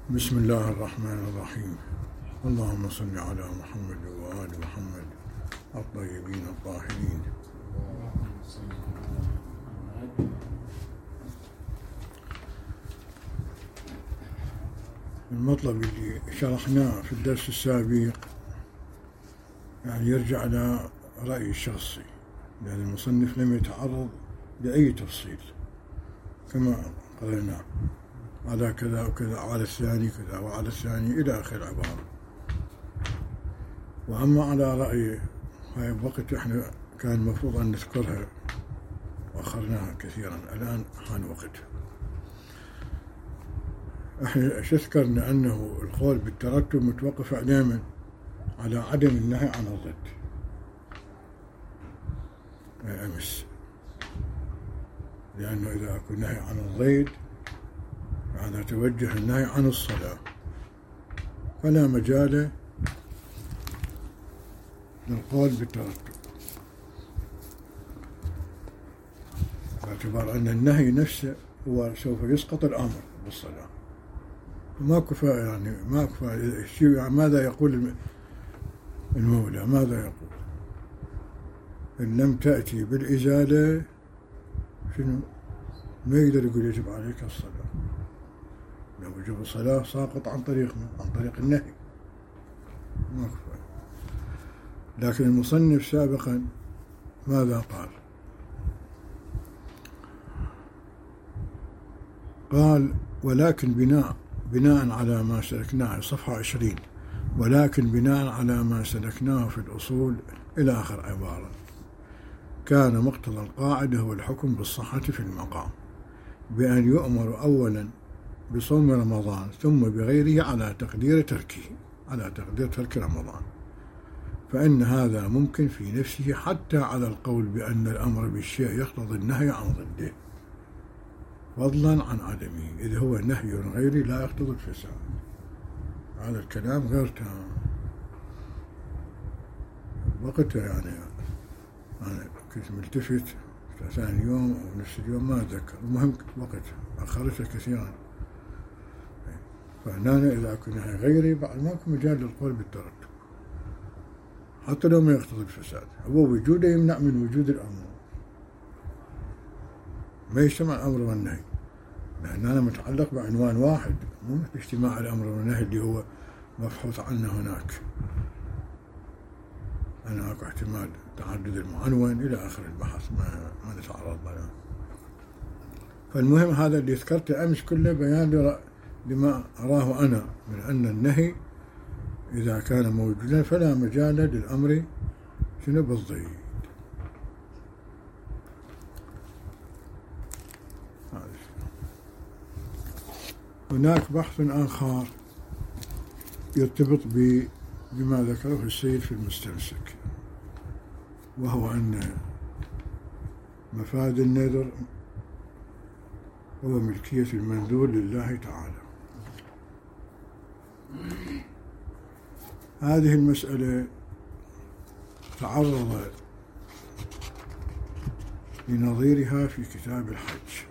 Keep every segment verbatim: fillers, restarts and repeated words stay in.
بسم الله الرحمن الرحيم. اللهم صل على محمد وآل محمد الطيبين الطاهرين. المطلب اللي شرحناه في الدرس السابق يعني يرجع إلى رأيي الشخصي، لأن المصنف لم يتعرض لأي تفصيل كما قرأنا على كذا وكذا، على الثاني كذا وعلى الثاني إلى آخر العبارة. وأما على رأيي هاي بوقت إحنا كان المفروض أن نذكرها وأخرناها كثيرا، الآن حان وقتها. إحنا ذكرنا أنه القول بالترتب متوقف دائما على عدم النهي عن الضد أمس، لأنه إذا أكون نهي عن الضيد يعني توجه النهي عن الصلاة، فلا مجال للقول بالترتب، باعتبار أن النهي نفسه هو سوف يسقط الأمر بالصلاة. ما كفى يعني ما كفى الشيء. يعني ماذا يقول المولى؟ ماذا يقول؟ إن لم تأتي بالإزالة شنو؟ ما يقدر يقول يجب عليك الصلاة، لو وجب الصلاة ساقط عن طريق عن طريق النهي، ما كفى. لكن المصنف سابقا ماذا قال؟ قال ولكن بناء بناء على ما سلكناه، صفحة عشرين، ولكن بناء على ما سلكناه في الأصول إلى آخر عبارة، كان مقتضى القاعدة هو الحكم بالصحة في المقام، بأن يؤمر أولا بصوم رمضان ثم بغيره على تقدير تركه على تقدير ترك رمضان، فإن هذا ممكن في نفسه حتى على القول بأن الأمر بالشيء يقتضي النهي عن ضده، فضلا عن عدمه، إذ هو نهي غيري لا يقتضي الفساد. هذا الكلام غير تام وقتها، يعني أنا كنت ملتفت ثاني يوم أو نفس اليوم ما أتذكر، المهم وقتها أخرتها كثيرا. فهنا إذا كنا غيري بعد ما كان مجال للقول بالترتب حتى لو ما يقتضي الفساد، هو وجوده يمنع من وجود الأمر، ما يجتمع الأمر والنهي، لأننا متعلق بعنوان واحد، مو اجتماع الأمر والنهي اللي هو مبحوث عنه هناك. أنا أكو احتمال تعدد المعنون إلى آخر البحث ما ما نتعرض له. فالمهم هذا اللي ذكرته أمس كله بيان لما أراه أنا من أن النهي إذا كان موجودا فلا مجال للأمر شنو بالضيد. هناك بحث آخر يرتبط بما ذكره السيد في المستمسك، وهو أن مفاد النذر هو ملكية المنذور لله تعالى. هذه المسألة تعرض لنظيرها في كتاب الحج،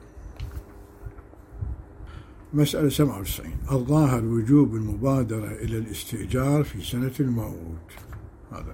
مسألة سبعة وتسعين. الظاهر وجوب المبادرة إلى الاستئجار في سنة الموت. هذا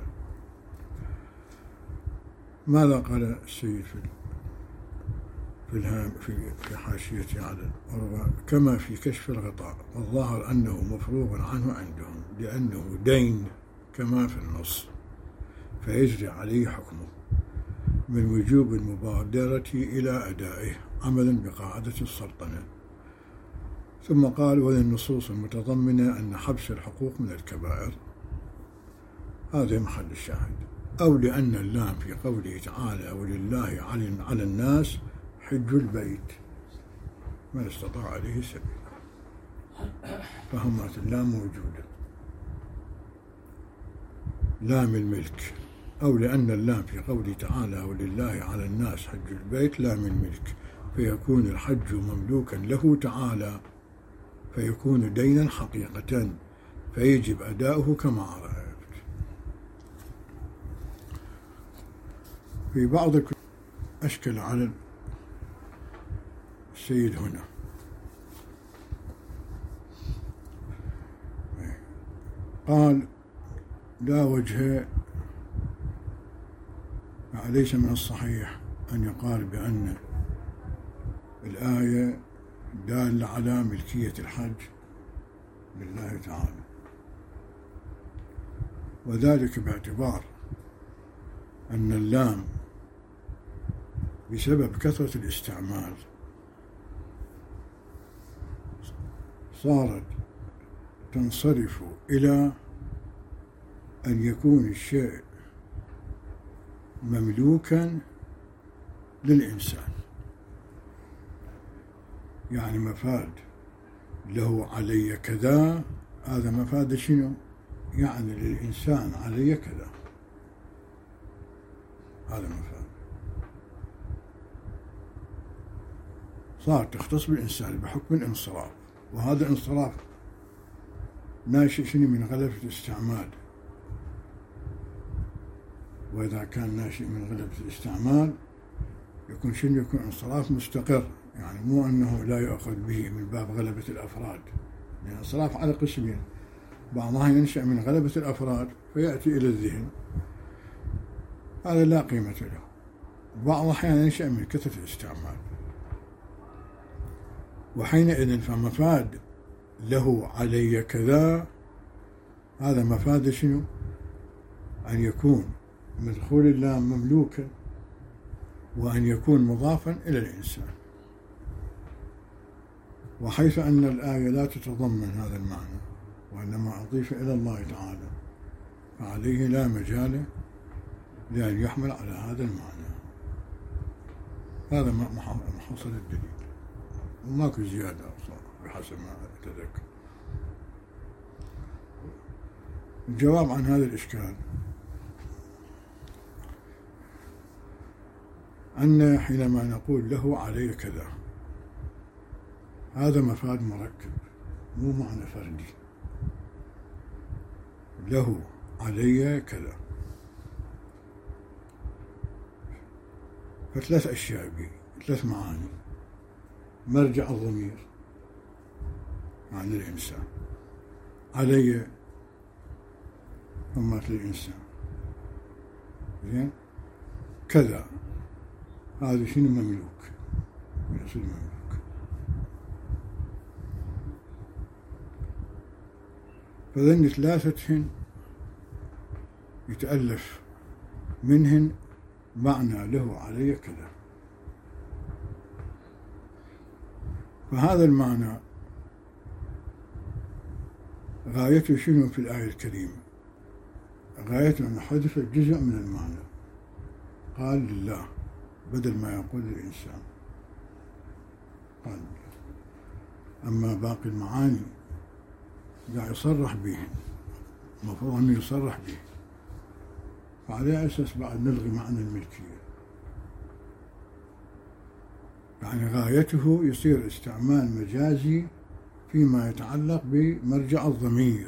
ماذا قال السيد في في الهام في في حاشيته على العروة؟ كما في كشف الغطاء، والظاهر أنه مفروغ عنه عندهم لأنه دين كما في النص، فيجري عليه حكمه من وجوب المبادرة إلى أدائه عملا بقاعدة السلطنة. ثم قال وللنصوص المتضمنة أن حبس الحقوق من الكبائر، هذا محل الشاهد، أو لأن اللام في قوله تعالى ولله على الناس حج البيت من استطاع عليه سبيلا، فهمت اللام موجودة، لام الملك، أو لأن اللام في قوله تعالى ولله على الناس حج البيت لام الملك، فيكون الحج مملوكا له تعالى، فيكون دينا حقيقة، فيجب أداؤه كما عرفت. في بعض أشكل على السيد هنا قال لا وجه، ليس من الصحيح أن يقال بأن الآية دالة على ملكية الحج لله تعالى، وذلك باعتبار أن اللام بسبب كثرة الاستعمال صارت تنصرف إلى أن يكون الشيء مملوكا للإنسان. يعني مفاد له علي كذا، هذا مفاد شنو؟ يعني للإنسان علي كذا، هذا مفاد صار تختص بالإنسان بحكم الانصراف، وهذا الانصراف ناشئ شنو؟ من غلبة الاستعمال. وإذا كان ناشئ من غلبة الاستعمال يكون شنو؟ يكون انصراف مستقر، يعني مو أنه لا يؤخذ به من باب غلبة الأفراد، لأن الانصراف على قسمين، بعضها ينشأ من غلبة الأفراد فيأتي إلى الذهن، هذا لا قيمة له، بعض أحيانا ينشأ من كثرة الاستعمال، وحينئذ فمفاد له علي كذا، هذا مفاد شنو؟ أن يكون مدخول اللام مملوكا، وأن يكون مضافا إلى الإنسان. وحيث أن الآية لا تتضمن هذا المعنى وإنما أضيف إلى الله تعالى، فعليه لا مجال لأن يحمل على هذا المعنى. هذا محصل الدليل، وماكو زيادة بحسب ما أتذكر. الجواب عن هذا الإشكال أن حينما نقول له علي كذا، هذا مفاد مركب مو معنى فردي. له علي كذا، فثلاث أشياء بي، ثلاث معاني: مرجع الضمير عن الإنسان، علي ثم الإنسان، زين، كذا هذا شنو؟ مملوك، يصير مملوك. فذن ثلاثتهن يتألف منهن معنى له علي كذا. فهذا المعنى غايته شنو في الآية الكريمة؟ غايته أن حذف جزء من المعنى، قال لله بدل ما يقول للإنسان، قال لله. أما باقي المعاني لا يصرح به، المفروض أنه يصرح به، فعلى أساس بعد نلغي معنى الملكية. يعني غايته يصير استعمال مجازي فيما يتعلق بمرجع الضمير،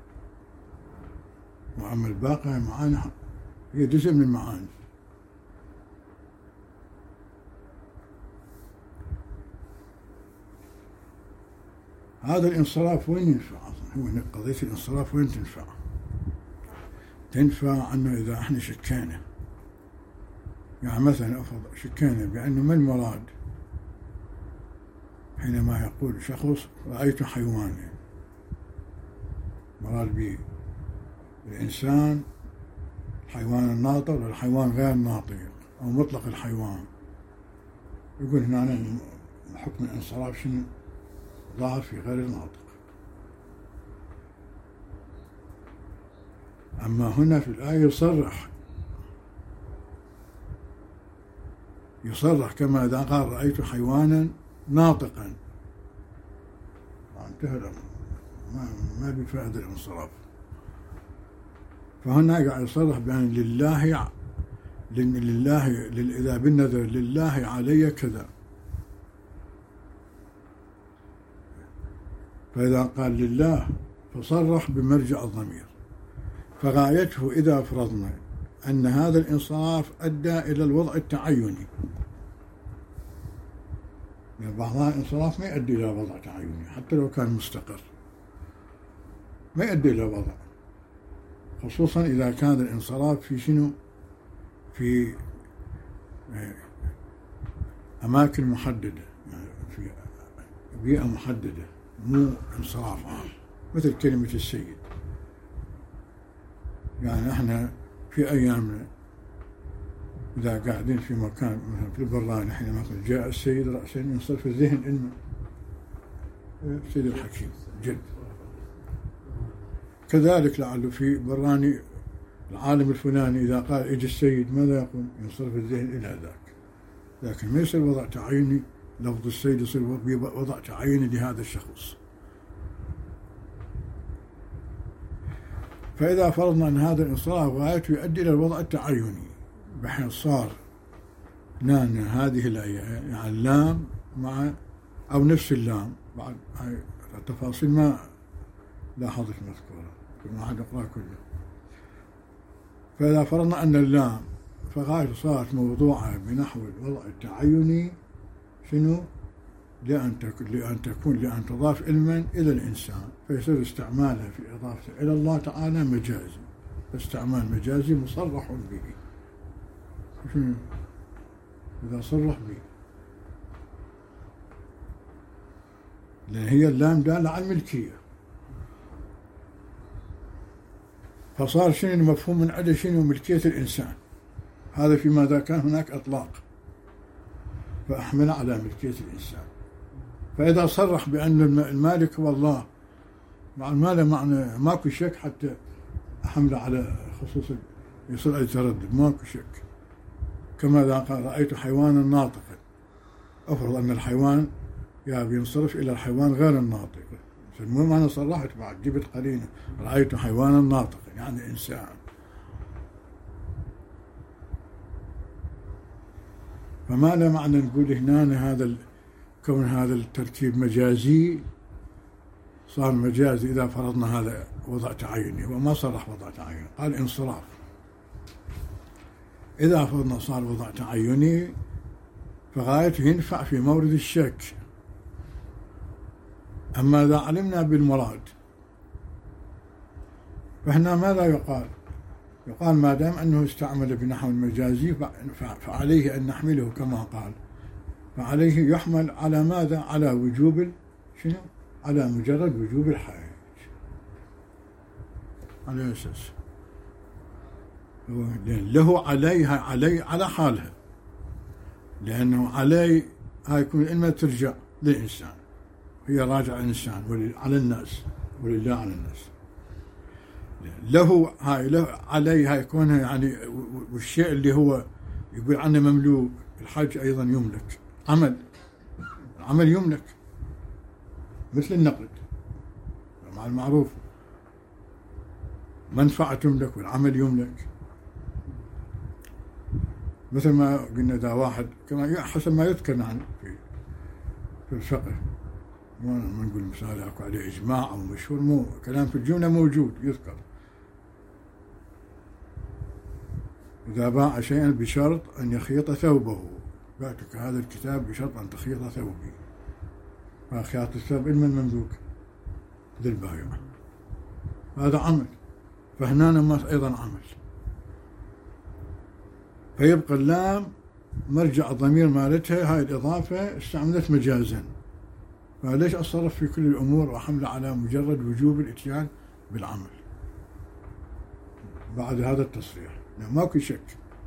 وأما الباقي المعاني هي جزء من المعاني. هذا الانصراف وين ينفع أصلا؟ هو قضية الانصراف وين تنفع؟ تنفع أنه إذا احنا شكينا، يعني مثلا أفضل شكينا بأنه ما المراد حينما يقول شخص رأيت حيوانا، مراد به الإنسان، الحيوان الناطق والحيوان غير الناطق، أو مطلق الحيوان. يقول هنا حكم الانصراف شنو؟ ظاهر في غير الناطق. أما هنا في الآية يصرح يصرح كما إذا قال رأيت حيوانا ناطقا، انتهى الأمر، ما, ما بفائدة الانصراف. فهنا قاعد يصرح بأن لله لله إذا بالنذر لله علي كذا، فإذا قال لله فصرح بمرجع الضمير. فغايته إذا فرضنا أن هذا الانصراف أدى إلى الوضع التعيني، يعني بعضها الانصراف ما يؤدي إلى وضع تعيني حتى لو كان مستقر، ما يؤدي إلى وضع، خصوصا إذا كان الانصراف في شنو؟ في أماكن محددة، في بيئة محددة، مو انصراف عام مثل كلمة السيد. يعني احنا في أيامنا إذا قاعدين في مكان مثلا في البراني حينما جاء السيد رأسا ينصرف الذهن إنه السيد الحكيم جد. كذلك لعله في براني العالم الفلاني إذا قال إجي السيد ماذا يقول؟ ينصرف الذهن إلى ذاك. لكن ما يصير وضع تعييني، لفظ السيد يصير وضع تعييني لهذا الشخص. فإذا فرضنا أن هذا الانصراف غايته يؤدي إلى الوضع التعيني، بحيث صار نان هذه الآية يعني اللام مع أو نفس اللام، بعد هاي التفاصيل ما لاحظت مذكورة، كل واحد يقرأ كله. فإذا فرضنا أن اللام فغاية صارت موضوعة بنحو الوضع التعيني شنو؟ لأن تكون لأن تكون لأن تضاف علما إلى الإنسان، فيصير استعمالها في إضافة إلى الله تعالى مجازي، استعمال مجازي مصرح به. شنو؟ إذا صرح به، لأن هي اللام دالة على الملكية، فصار شنو المفهوم من عدة شنو؟ ملكية الإنسان. هذا فيما إذا كان هناك إطلاق فأحمل على ملكية الإنسان. فإذا صرح بأن المالك هو الله، مع المال معنى ماكو شك حتى أحمل على خصوص يصير أي تردد، ماكو شك. كما إذا قال رأيت حيوانا ناطقا، أفرض أن الحيوان يا بينصرف إلى الحيوان غير الناطق، المهم أنا صرحت بعد جبت قرينة رأيت حيوانا ناطقا يعني إنسان. فما لا معنى نقول هنا هذا كون هذا التركيب مجازي، صار مجازي إذا فرضنا هذا وضع تعيني، وما صرح وضع تعيني، قال انصراف. إذا فرضنا صار وضع تعيني فغايته ينفع في مورد الشك. أما إذا علمنا بالمراد فهنا ماذا يقال؟ يقال ما دام أنه استعمل بنحو المجازي فعليه أن نحمله كما قال، فعليه يحمل على ماذا؟ على وجوب شنو؟ على مجرد وجوب الحاج، على أساس له عليها علي على حالها، لأنه علي هاي يكون إما ترجع للإنسان، هي راجعة الإنسان على الناس، ولله على الناس. له هاي له علي هاي كونها يعني، والشيء اللي هو يقول عنه مملوك، الحج أيضا يملك، عمل العمل يملك مثل النقد مع المعروف، منفعة تملك والعمل يملك. مثل ما قلنا إذا واحد كما حسب ما يذكر عنه في في الفقه، ما نقول مثال اكو عليه اجماع او مشهور، مو كلام في الجمله موجود يذكر. اذا باع شيئا بشرط ان يخيط ثوبه، بعتك هذا الكتاب بشرط ان تخيط ثوبي، فخياط الثوب علما مملوك للبائع، هذا عمل، فهنا ما ايضا عمل. فيبقى اللام مرجع الضمير مالتها هاي الإضافة استعملت مجازا، فليش أصرف في كل الأمور وحمل على مجرد وجوب الإتيان بالعمل بعد هذا التصريح؟ يعني ماكو شك،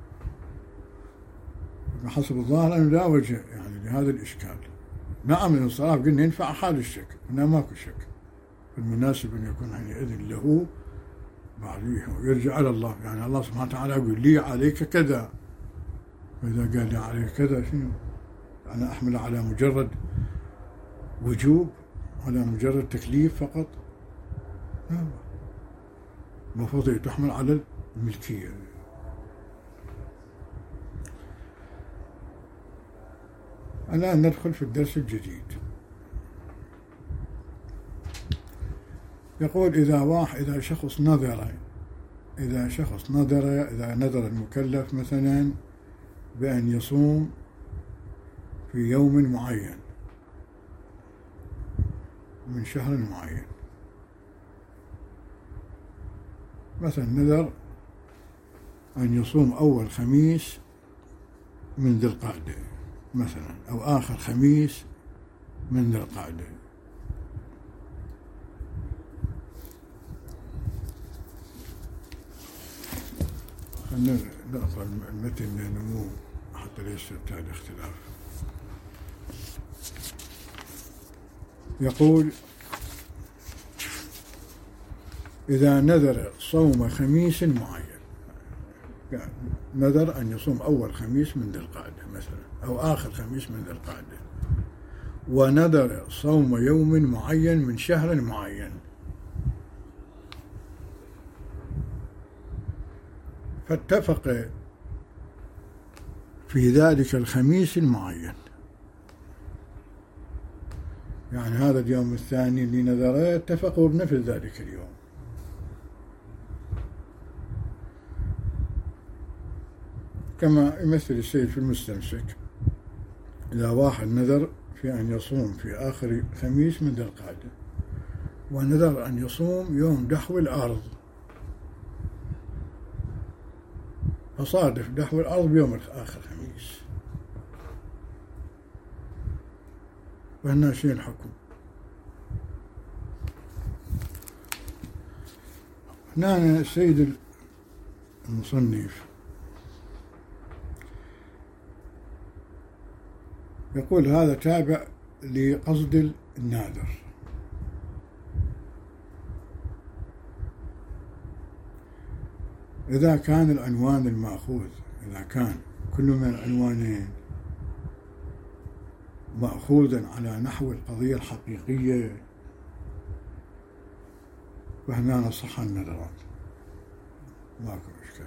حسب الظاهر أنه لا وجه يعني لهذا الإشكال. نعم الانصراف قلنا ينفع حال الشك، هنا ماكو شك، فالمناسب أن يكون حينئذ له بعد يرجع على الله، يعني الله سبحانه وتعالى يقول لي عليك كذا، فإذا قال لي عليك كذا شنو؟ أنا أحمل على مجرد وجوب، على مجرد تكليف فقط؟ لا، المفروض تحمل على الملكية. الآن ندخل في الدرس الجديد. يقول إذا واحد إذا شخص نذر إذا شخص نذر إذا نذر المكلف مثلا بأن يصوم في يوم معين من شهر معين، مثلا نذر أن يصوم أول خميس من ذي القعدة مثلا، أو آخر خميس من ذي القعدة. خلينا نقرأ المتن لأنه حتى لا يصير اختلاف. يقول: إذا نذر صوم خميس معين، يعني نذر أن يصوم أول خميس من ذي القعدة مثلا، أو آخر خميس من ذي القعدة، ونذر صوم يوم معين من شهر معين، فاتفق في ذلك الخميس المعين، يعني هذا اليوم الثاني اللي نذره اتفقوا بنفذ ذلك اليوم. كما يمثل السيد في المستمسك، إذا واحد نذر في أن يصوم في آخر خميس من ذي القعدة، ونذر أن يصوم يوم دحو الأرض، فصادف دحو الأرض بيوم آخر خميس، وهنا شيء الحكم. هنا السيد المصنف يقول: هذا تابع لقصد الناذر. إذا كان العنوان المأخوذ، إذا كان كل من العنوانين مأخوذا على نحو القضية الحقيقية، فهنا نصح النذران، ماكو إشكال،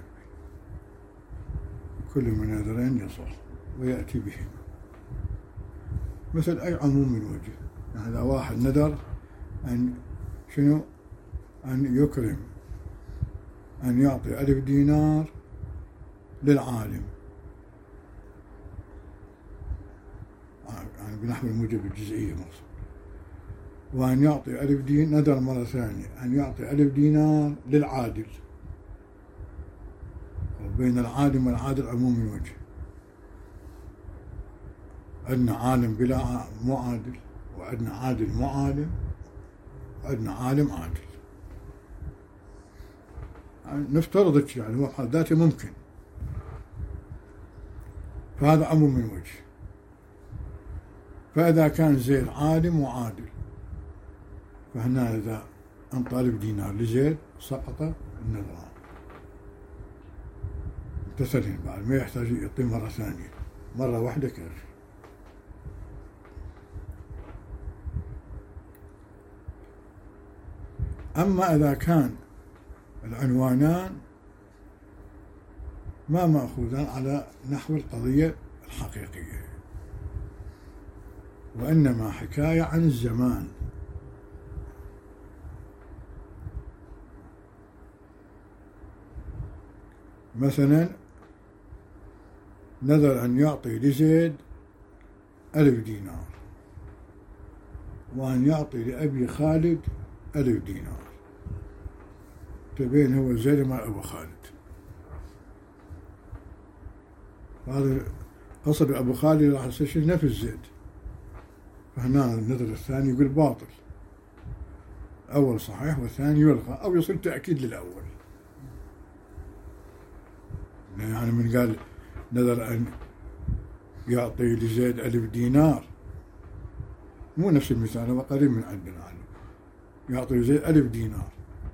كل من نذرين يصح ويأتي بهم مثل أي عموم من وجه. يعني إذا واحد نذر أن شنو أن يكرم، أن يعطي ألف دينار للعالم، يعني بنحو الموجب الجزئية مقصود، وأن يعطي ألف دينار، نذر مرة ثانية أن يعطي ألف دينار للعادل، وبين العالم والعادل عموم من وجه. عندنا عالم بلا مو عادل، وعندنا عادل مو عالم، وعندنا عالم عادل. يعني نفترض يعني هو بحد ذاته ممكن، فهذا عموم من وجه. فإذا كان زيد عالم وعادل، فهنا إذا أنطى ألف دينار لزيد سقط النذران، امتثلين بعد، ما يحتاج يعطي مرة ثانية، مرة واحدة كافي. أما إذا كان العنوانان ما مأخوذان على نحو القضية الحقيقية، وإنما حكاية عن الزمان، مثلا نذر أن يعطي لزيد ألف دينار، وأن يعطي لأبي خالد ألف دينار، تبين هو زيد مع أبو خالد. هذا قصد أبو خالد راح يصير نفس زيد، فهنا النذر الثاني يقول باطل، أول صحيح والثاني يلغى، أو يصير تأكيد للأول. يعني من قال نذر أن يعطي لزيد ألف دينار، مو نفس المثال، هو قريب من عندنا، يعطي لزيد ألف دينار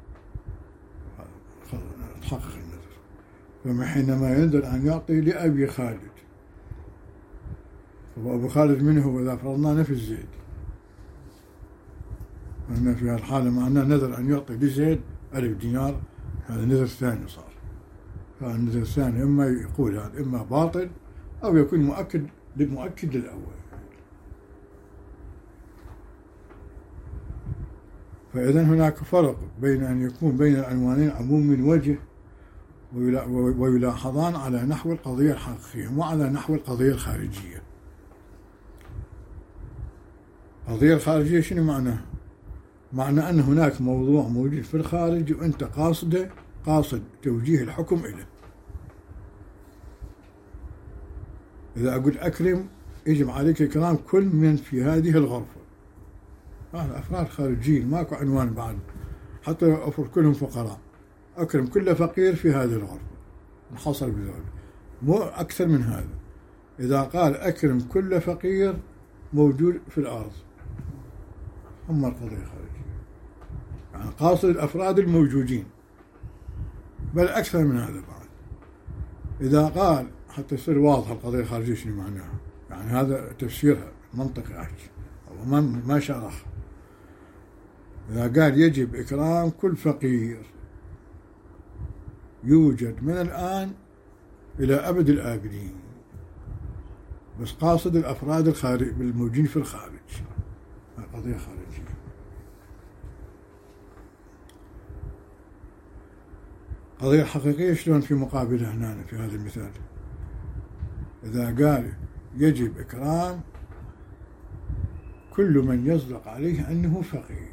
تحقق النذر. فما حينما ينذر أن يعطي لأبي خالد، وأبو خالد منه هو إذا فرضنا نفس زيد، فإن في هالحالة معناه نذر أن يعطي لزيد ألف دينار، هذا نذر ثاني صار. فالنذر الثاني إما يقول هذا إما باطل أو يكون مؤكد مؤكد للأول. فإذا هناك فرق بين أن يكون بين العنوانين عموم من وجه ويلاحظان على نحو القضية الحقيقية مو على نحو القضية الخارجية. القضية الخارجية شنو معناها؟ معنى أن هناك موضوع موجود في الخارج وأنت قاصده قاصد توجيه الحكم إليه. إذا أقول أكرم يجب عليك إكرام كل من في هذه الغرفة، هذا أفراد خارجيين ماكو عنوان بعد، حتى أفرض كلهم فقراء أكرم كل فقير في هذه الغرفة، انحصر بذلك، مو أكثر من هذا. إذا قال أكرم كل فقير موجود في الأرض، هم القضية خارجية، يعني قاصد الأفراد الموجودين، بل أكثر من هذا بعد. إذا قال حتى يصير واضح القضية الخارجية شنو معناها، يعني هذا تفسيرها منطقي أحكي أو ما ما شرح. إذا قال يجب إكرام كل فقير يوجد من الآن إلى أبد الآبدين، بس قاصد الأفراد الخارج الموجودين في الخارج، قضية خارجية. قضية حقيقية شلون في مقابلها هنا في هذا المثال؟ إذا قال يجب إكرام كل من يصدق عليه أنه فقير،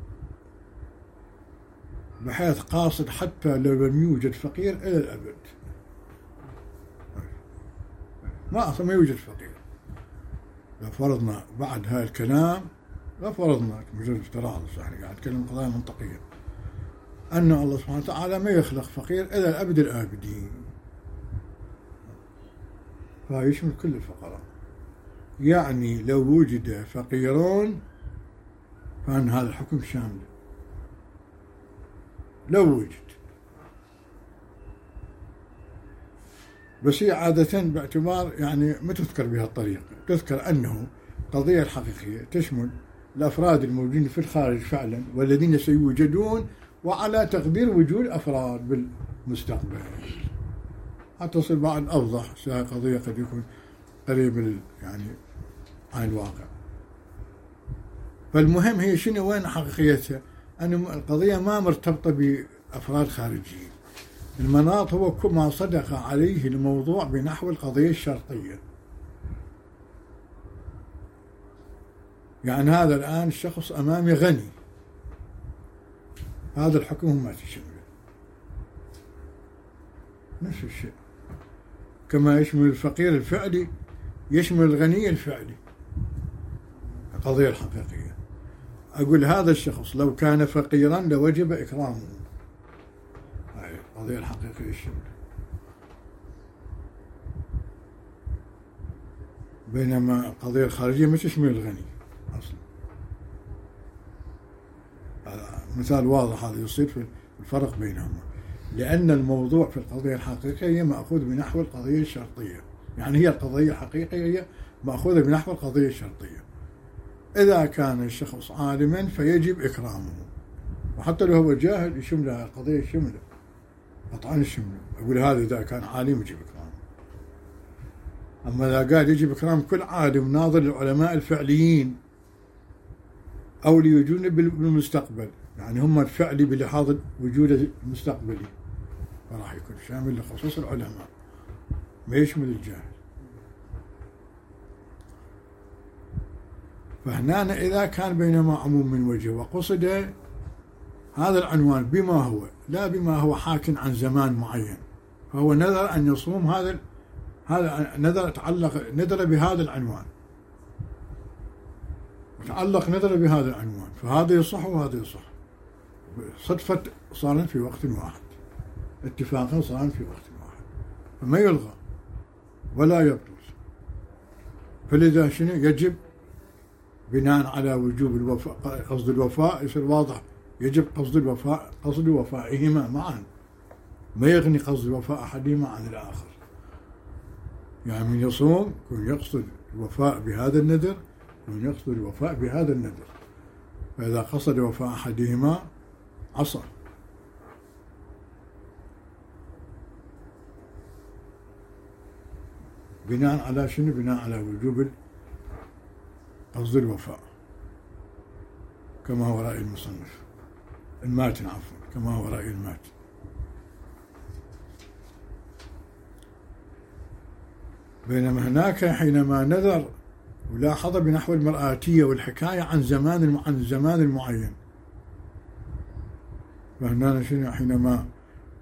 بحيث قاصد حتى لو لم يوجد فقير إلى الأبد، ما أصلا ما يوجد فقير. لو فرضنا بعد هذا الكلام، لا فرضنا مجرد افتراض، يعني قاعد أتكلم قضايا منطقية، أن الله سبحانه وتعالى ما يخلق فقير إلى الأبد الآبدين، فيشمل كل الفقراء. يعني لو وجد فقيرون فأن هذا الحكم شامل، لو وجد. بس هي عادة باعتبار يعني ما تذكر بها الطريقة، تذكر أنه قضية الحقيقية تشمل الأفراد الموجودين في الخارج فعلا والذين سيوجدون، وعلى تقدير وجود أفراد بالمستقبل، حتى تصل بعد أوضح. قضية قد يكون قريب يعني عن الواقع. فالمهم هي شنو وين حقيقيتها؟ أن القضية ما مرتبطة بأفراد خارجيين، المناط هو ما صدق عليه الموضوع بنحو القضية الشرطية. يعني هذا الآن الشخص أمامي غني، هذا الحكم ما تشمله، نفس الشيء. كما يشمل الفقير الفعلي يشمل الغني الفعلي. القضية الحقيقية أقول هذا الشخص لو كان فقيرا لوجب إكرامه، هاي القضية الحقيقية الشمل. بينما القضية الخارجية ما تشمل الغني أصلا. مثال واضح هذا يصير في الفرق بينهما، لأن الموضوع في القضية الحقيقية مأخوذ بنحو القضية الشرطية، يعني هي القضية الحقيقية مأخوذة بنحو القضية الشرطية. إذا كان الشخص عالما فيجب إكرامه، وحتى لو هو جاهل يشمله القضية شمله قطعا يشمله. أقول هذا إذا كان عالم يجب إكرامه. أما إذا قال يجب إكرام كل عالم ناظر للعلماء الفعليين أو لوجود بالمستقبل، يعني هم الفعلي بلحاظ وجود المستقبلي، فراح يكون شامل لخصوص العلماء ما يشمل الجاهل. فهنا إذا كان بينما عموم من وجه وقصد هذا العنوان بما هو لا بما هو حاك عن زمان معين، فهو نذر أن يصوم هذا هذا نذر تعلق نذر بهذا العنوان، وتعلق نذر بهذا العنوان، فهذا يصح وهذا يصح صدفة صار في وقت واحد، اتفاقا صار في وقت واحد، فما يلغى ولا يبطل. فلذا شنو يجب بناء على وجوب الوفاء، قصد الوفاء يصير واضح، يجب قصد الوفاء قصد وفائهما معا، ما يغني قصد الوفاء أحدهما عن الآخر. يعني من يصوم يكون يقصد الوفاء بهذا النذر ومن يقصد الوفاء بهذا النذر، فإذا قصد وفاء أحدهما عصى. بناء على شنو؟ بناء على وجوب قصد الوفاء، كما هو رأي المصنف الماتن، عفوا كما هو رأي الماتن. بينما هناك حينما نذر ولاحظ بنحو المرآتية والحكاية عن زمان عن الزمان المعين، فهنا شنو حينما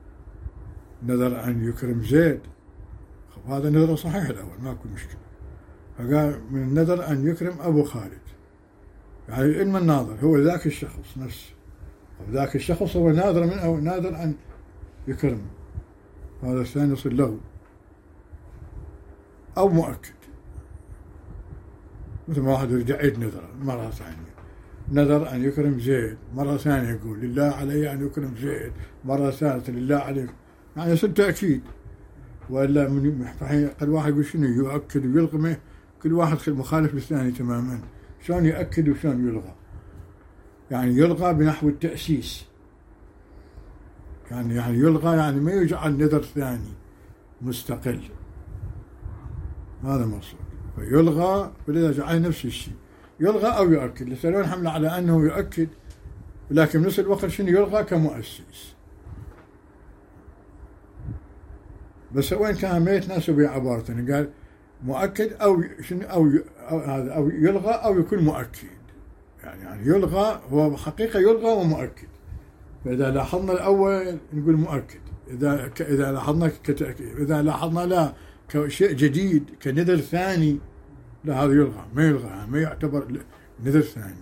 نذر أن يكرم زيد، هذا نذر صحيح الأول ماكو مشكلة. فقال من النذر أن يكرم أبو خالد، يعني إنما الناظر هو ذاك الشخص نفسه، ذاك الشخص هو ناذر من أو ناذر أن يكرم، هذا الثاني يصير لغو أو مؤكد. مثل ما واحد يرجع يعيد نذره مرة ثانية، نذر أن يكرم زيد، مرة ثانية يقول لله علي أن يكرم زيد، مرة ثالثة لله عليك، يعني يصير تأكيد. وإلا من قد واحد يقول شنو يؤكد ويلغي، كل واحد مخالف للثاني تماما، شلون يؤكد وشلون يلغى. يعني يلغى بنحو التأسيس، يعني يعني يلغى يعني ما يجعل نذر ثاني مستقل، هذا مقصود. فيلغى ولذا جعل نفس الشيء، يلغى أو يؤكد. يسألون حمله على أنه يؤكد، لكن بنفس الوقت شنو يلغى كمؤسس. بس وين كان ما يتناسب بعبارته، قال مؤكد أو شنو أو هذا أو يلغى أو يكون مؤكد، يعني يعني يلغى هو حقيقة يلغى ومؤكد. فإذا لاحظنا الأول نقول مؤكد، إذا إذا لاحظنا كتأكيد، إذا لاحظنا لا كشيء جديد كنذر ثاني لا هذا يلغى، ما يلغى، ما يعتبر نذر ثاني.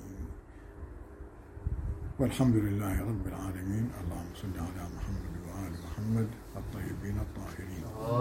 والحمد لله رب العالمين. اللهم صل على محمد وآل محمد الطيبين الطاهرين.